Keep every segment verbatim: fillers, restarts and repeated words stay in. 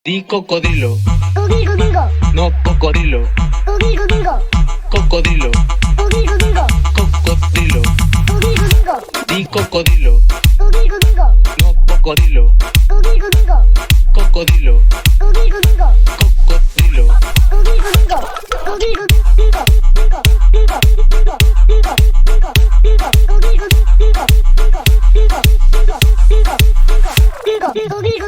Di cocodrilo, Digo, digo, no cocodrilo, digo, digo, cocodrilo, digo, digo, cocodrilo. digo, digo, Di cocodrilo, digo, digo, no cocodrilo, digo, digo, cocodrilo, digo, digo, cocodrilo. digo, digo, digo, digo, digo, digo, digo, digo, digo, digo, digo, digo, digo, digo, digo, digo, digo, digo, digo,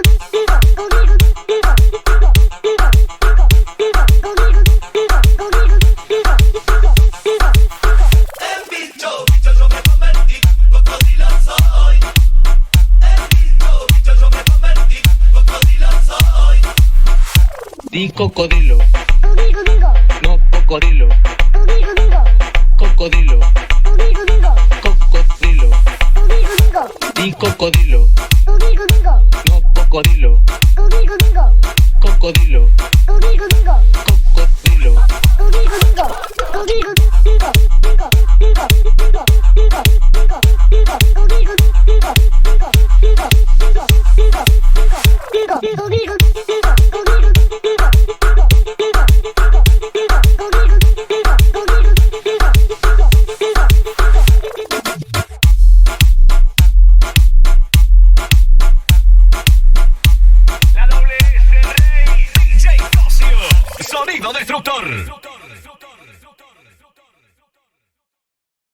El bicho, bicho yo me convertí, cocodrilo soy. El bicho, bicho yo me convertí, cocodrilo soy. Di cocodrilo, digo, digo, no cocodrilo, digo, digo, cocodrilo, digo, digo, cocodrilo. digo, digo, Di cocodrilo, digo, digo, no cocodrilo, digo, digo, cocodrilo, digo, digo, cocodrilo. digo, digo, digo, digo, digo, digo, digo, digo, digo, digo, digo, digo, digo, digo, digo, digo, digo, digo, digo, La doble S Rey, D J Cosio, sonido destructor.